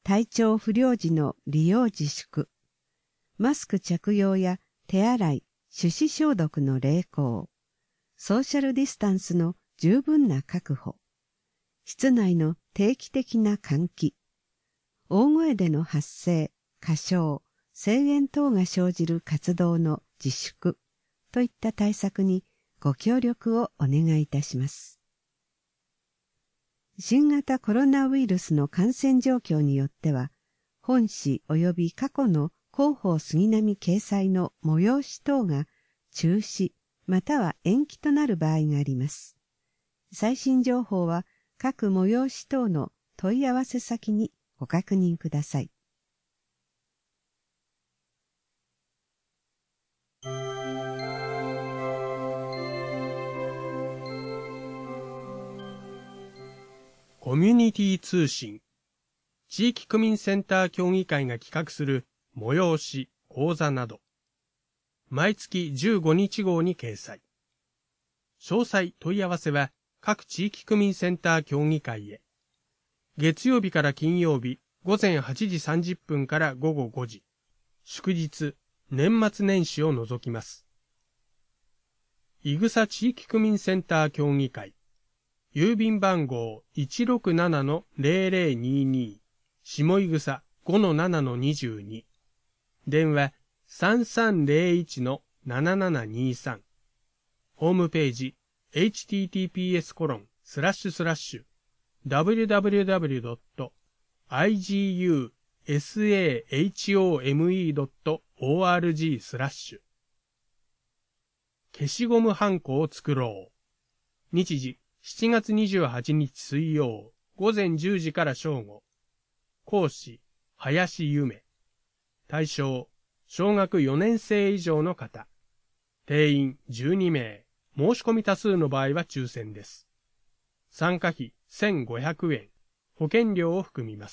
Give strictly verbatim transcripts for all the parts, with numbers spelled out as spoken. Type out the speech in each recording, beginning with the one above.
体調不良時の利用自粛、マスク着用や手洗い、手指消毒の励行、ソーシャルディスタンスの十分な確保、室内の定期的な換気、大声での発声、歌唱、声援等が生じる活動の自粛といった対策にご協力をお願いいたします。新型コロナウイルスの感染状況によっては、本誌及び過去の広報杉並掲載の催し等が中止または延期となる場合があります。最新情報は各催し等の問い合わせ先にご確認ください。 コミュニティ通信、地域区民センター協議会が企画する催し、講座など、毎月じゅうごにち号に掲載。詳細問い合わせは各地域区民センター協議会へ。月曜日から金曜日、午前はちじさんじゅっぷんから午後ごじ、祝日、年末年始を除きます。いぐさ地域区民センター協議会、郵便番号 いちろくななのぜろぜろにに 下いぐさ ごのななのにじゅうに 電話 さんさんぜろいちのななななにさん ホームページ エイチティーティーピーエスコロンスラッシュスラッシュダブリューダブリューダブリュードットアイジーユーエスエーエイチオーエムイードットオーアールジー スラッシュ消しゴムはんこを作ろう。日時しちがつにじゅうはちにち水曜午前じゅうじから正午。講師林夢。対象小学よねん生以上の方。定員じゅうにめい。申し込み多数の場合は抽選です。参加費せんごひゃくえん。保険料を含みます。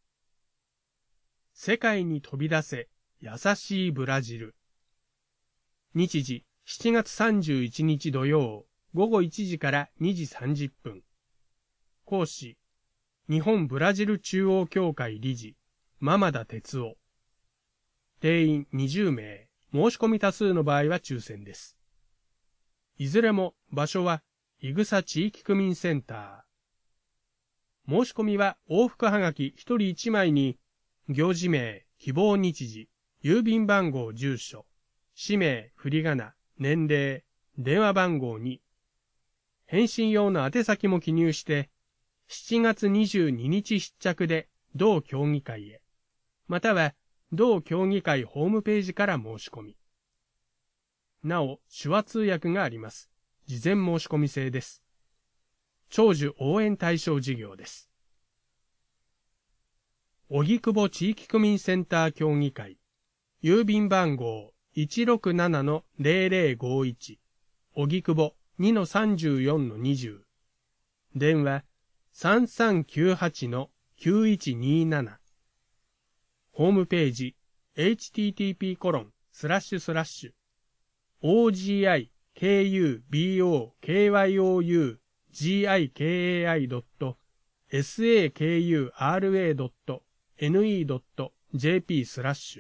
世界に飛び出せ優しいブラジル。日時しちがつさんじゅういちにち土曜午後いちじからにじさんじゅっぷん。講師、日本ブラジル中央協会理事、間田哲夫。定員にじゅうめい、申し込み多数の場合は抽選です。いずれも場所は、いぐさ地域区民センター。申し込みは往復はがきひとりいちまいに、行事名、希望日時、郵便番号住所、氏名、振り仮名、年齢、電話番号に、返信用の宛先も記入して、しちがつにじゅうににち必着で同協議会へ、または同協議会ホームページから申し込み。なお、手話通訳があります。事前申し込み制です。長寿応援対象事業です。荻窪地域区民センター協議会、郵便番号 いちろくななのぜろぜろごいち、荻窪 にのさんじゅうよんのにじゅう、電話 さんさんきゅうはちのきゅういちになな、ホームページ エイチティーティーピーコロンスラッシュスラッシュオージーアイケーユービーオーケーワイオーユージーアイケーエーアイドットエスエーケーユーアールエードットエヌイードットジェーピー スラッシュ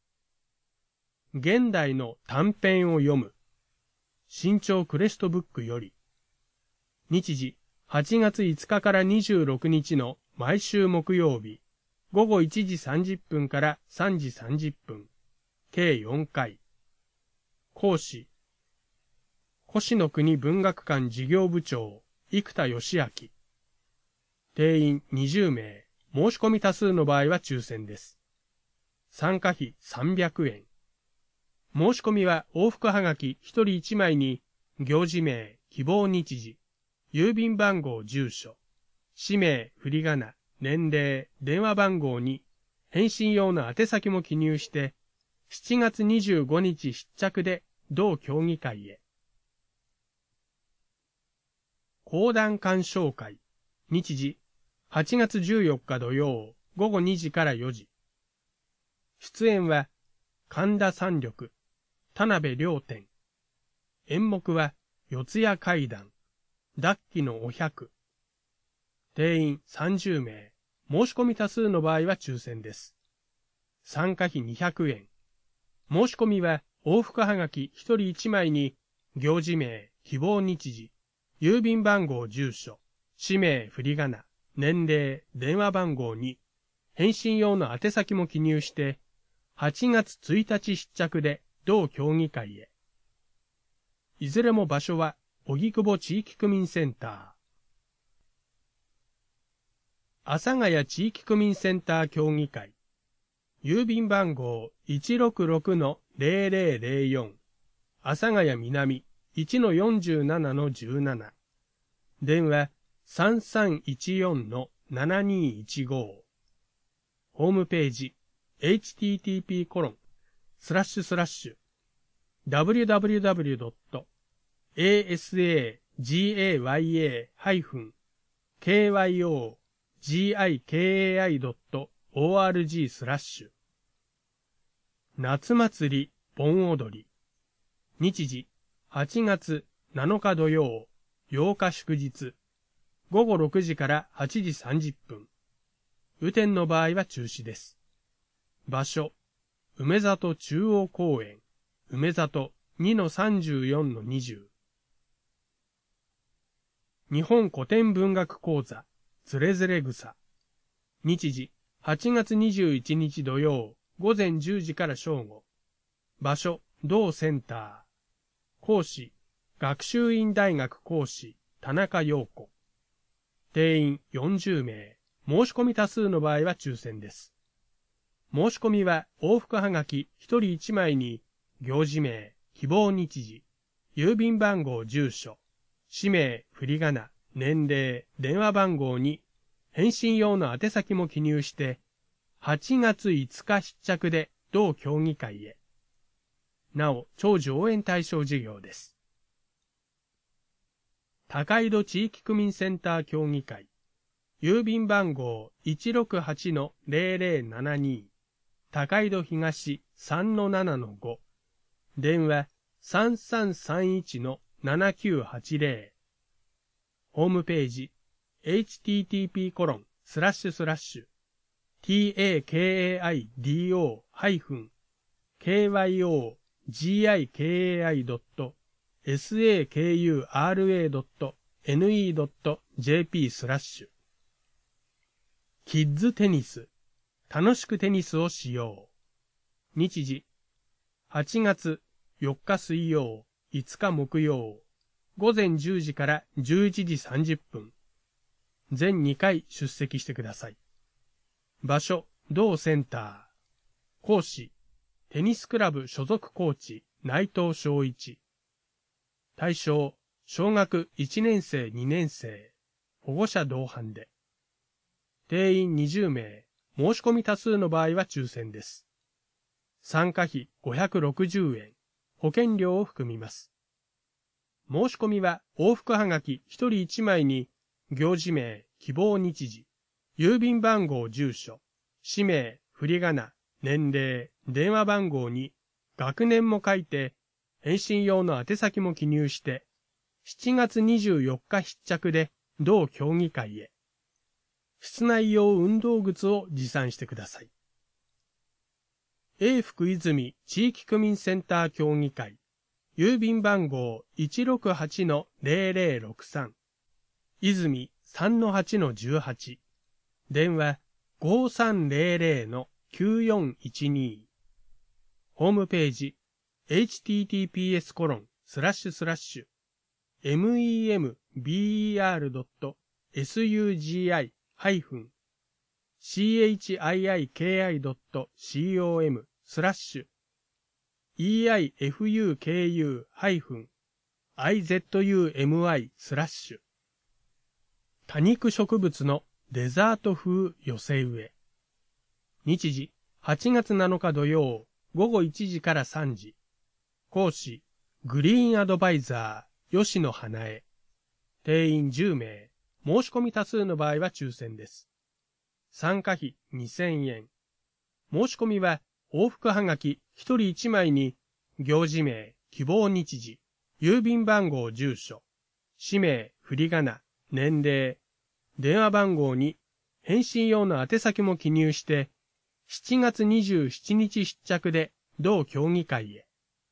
現代の短編を読む新潮クレストブックより日時はちがついつかからにじゅうろくにちの毎週木曜日ごごいちじさんじゅっぷんからさんじさんじゅっぷん計よんかい講師越野国文学館事業部長生田義明定員にじゅうめい申し込み多数の場合は抽選です参加費さんびゃくえん申し込みは往復はがきひとりいちまいに行事名希望日時郵便番号住所氏名振り仮名年齢電話番号に返信用の宛先も記入してしちがつにじゅうごにち必着で同協議会へ講談鑑賞会日時はちがつじゅうよっか土曜ごごにじからよじ出演は神田三緑田辺良天演目は四谷怪談脱起のお百定員さんじゅうめい申し込み多数の場合は抽選です。参加費にひゃくえん。申し込みは往復はがきひとりいちまいに、行事名、希望日時、郵便番号、住所、氏名、振り仮名、年齢、電話番号に、返信用の宛先も記入して、はちがつついたち出着で同協議会へ。いずれも場所は、荻窪地域区民センター。阿佐ヶ谷地域区民センター協議会。郵便番号 いちろくろくのゼロゼロゼロよん。阿佐ヶ谷南 いちのよんじゅうななのじゅうなな。電話 さんさんいちよんのななにいちご。ホームページ エイチティーティーピーコロンスラッシュスラッシュダブリュダブリュダブリュドットエーエスエージェーワイエーハイフンケーワイオージーアイケーエーアイドットオーアールジースラッシュ夏祭り盆踊り日時はちがつなのか土曜ようか祝日ごごろくじからはちじさんじゅっぷん雨天の場合は中止です。場所梅里中央公園梅里 にのさんじゅうよんのにじゅう 日本古典文学講座つれづれ草日時はちがつにじゅういちにち土曜午前じゅうじから正午場所同センター講師学習院大学講師田中陽子定員よんじゅうめい申し込み多数の場合は抽選です。申し込みは往復はがきひとりいちまいに行事名、希望日時、郵便番号、住所、氏名、振り仮名、年齢、電話番号に返信用の宛先も記入してはちがついつか出着で同協議会へ。なお長寿応援対象事業です。高井戸地域区民センター協議会郵便番号 いちろくはちのゼロゼロななに 高井戸東 さんのななのご 電話 さんさんさんいちのななきゅうはちゼロ ホームページ エイチティーティーピーコロンスラッシュスラッシュタカイドジーアイケーエーアイドットサクラドットネットジェーピー スラッシュキッズテニス楽しくテニスをしよう日時はちがつよっか水曜いつか木曜午前じゅうじからじゅういちじさんじゅっぷん全にかい出席してください。場所同センター講師テニスクラブ所属コーチ内藤昭一対象小学いちねんせいにねんせい保護者同伴で定員にじゅうめい申し込み多数の場合は抽選です。参加費ごひゃくろくじゅうえん保険料を含みます。申し込みは往復はがきひとりいちまいに行事名希望日時郵便番号住所氏名振り仮名年齢電話番号に学年も書いて返信用の宛先も記入してしちがつにじゅうよっか出着で同協議会へ。室内用運動靴を持参してください。永福泉地域区民センター協議会郵便番号 いちろくはちのゼロゼロろくさん 泉 さんのはちのじゅうはち 電話 ごさんゼロゼロのきゅうよんいちに ホームページ エイチティーティーピーエスコロンスラッシュスラッシュメムベルドットスユージーアイハイフンシーエイチアイアイケーアイドットコムスラッシュイーアイエフユーケーユーハイフンアイゼットユーエムアイスラッシュ多肉植物のデザート風寄せ植え日時はちがつなのか土曜ごごいちじからさんじ講師グリーンアドバイザー吉野花江定員じゅうめい申し込み多数の場合は抽選です。参加費にせんえん申し込みは往復はがきひとりいちまいに行事名希望日時郵便番号住所氏名振り仮名年齢電話番号に返信用の宛先も記入して、しちがつにじゅうしちにち出着で同協議会へ。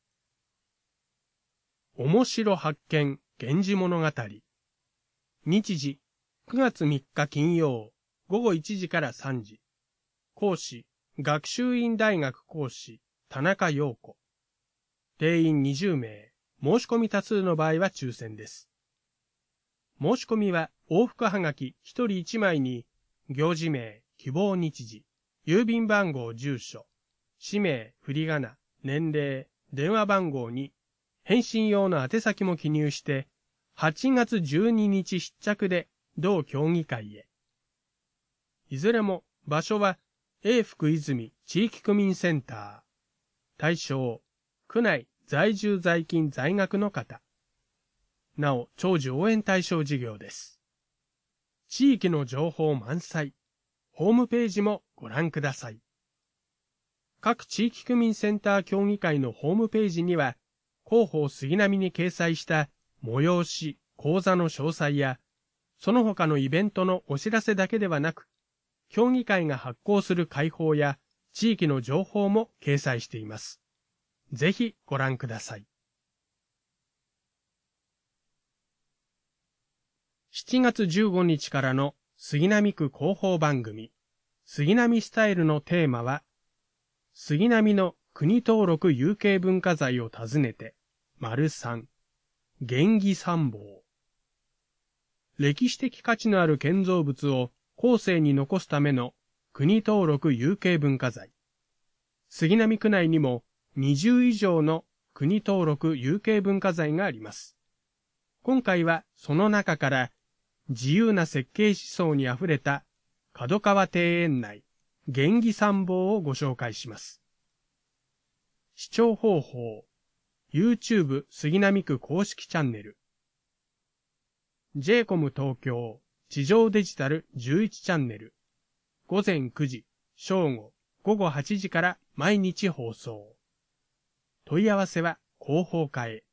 面白発見源氏物語。日時くがつみっか金曜ごごいちじからさんじ。講師学習院大学講師田中陽子。定員にじゅうめい、申し込み多数の場合は抽選です。申し込みは往復はがきひとりいちまいに行事名、希望日時、郵便番号、住所、氏名、振り仮名、年齢、電話番号に返信用の宛先も記入してはちがつじゅうににち出着で同協議会へ。いずれも場所は永福泉地域区民センター。対象、区内在住在勤在学の方。なお、長寿応援対象事業です。地域の情報満載。ホームページもご覧ください。各地域区民センター協議会のホームページには、広報杉並に掲載した催し、講座の詳細や、その他のイベントのお知らせだけではなく、協議会が発行する会報や地域の情報も掲載しています。ぜひご覧ください。しちがつじゅうごにちからの杉並区広報番組、杉並スタイルのテーマは、杉並の国登録有形文化財を訪ねて、丸さん、源義参謀。歴史的価値のある建造物を後世に残すための国登録有形文化財。杉並区内にもにじゅういじょうの国登録有形文化財があります。今回はその中から自由な設計思想にあふれた角川庭園内源義参謀をご紹介します。視聴方法、YouTube 杉並区公式チャンネル、ジェイコム 東京地上デジタルじゅういちチャンネル、ごぜんくじ、正午、ごごはちじから毎日放送。問い合わせは広報課へ。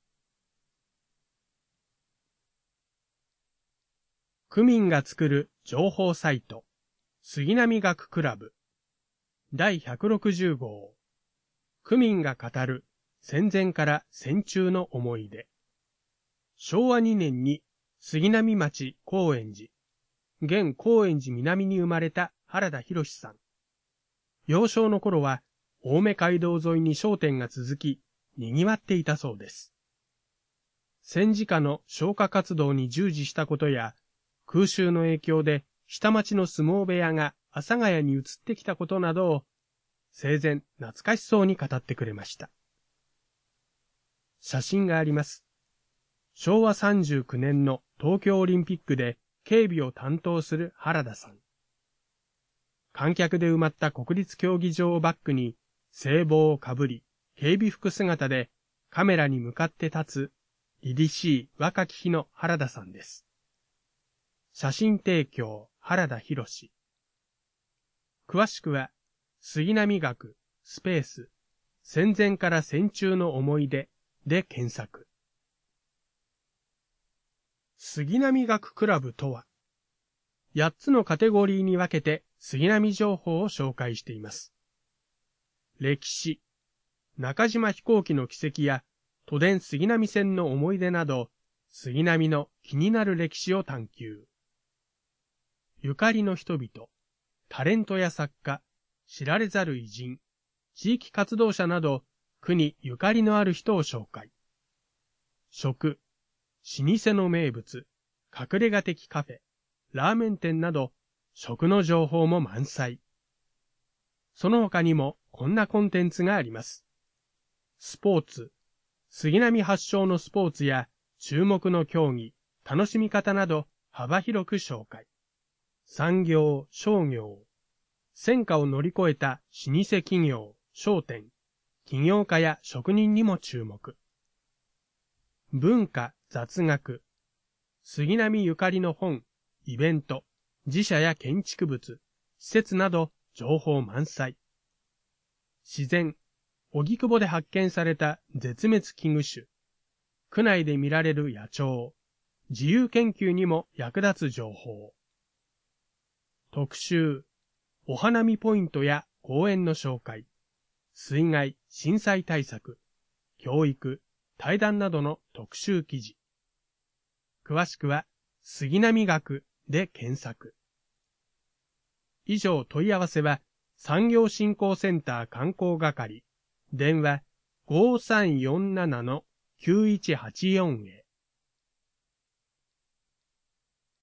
区民が作る情報サイト、杉並学クラブ。だいひゃくろくじゅうごう。区民が語る戦前から戦中の思い出。しょうわにねんに杉並町高円寺、現高円寺南に生まれた原田博さん。幼少の頃は青梅街道沿いに商店が続き、賑わっていたそうです。戦時下の消火活動に従事したことや、空襲の影響で下町の相撲部屋が阿佐ヶ谷に移ってきたことなどを、生前懐かしそうに語ってくれました。写真があります。しょうわさんじゅうきゅうねんの東京オリンピックで警備を担当する原田さん。観客で埋まった国立競技場をバックに制帽をかぶり、警備服姿でカメラに向かって立つ凛々しい若き日の原田さんです。写真提供原田博。詳しくは杉並学スペース戦前から戦中の思い出で検索。杉並学クラブとは、やっつのカテゴリーに分けて杉並情報を紹介しています。歴史、中島飛行機の軌跡や都電杉並線の思い出など、杉並の気になる歴史を探求。ゆかりの人々、タレントや作家、知られざる偉人、地域活動者など、区にゆかりのある人を紹介。食、老舗の名物、隠れ家的カフェ、ラーメン店など、食の情報も満載。その他にもこんなコンテンツがあります。スポーツ、杉並発祥のスポーツや注目の競技、楽しみ方など幅広く紹介。産業、商業、戦火を乗り越えた老舗企業、商店、起業家や職人にも注目。文化、雑学、杉並ゆかりの本、イベント、自社や建築物、施設など情報満載。自然、荻窪で発見された絶滅危惧種、区内で見られる野鳥、自由研究にも役立つ情報。 特集、お花見ポイントや公園の紹介、水害・震災対策、教育、対談などの特集記事。詳しくは、杉並学で検索。以上問い合わせは、産業振興センター観光係、電話 ごーさんよんななのきゅういちはちよん へ。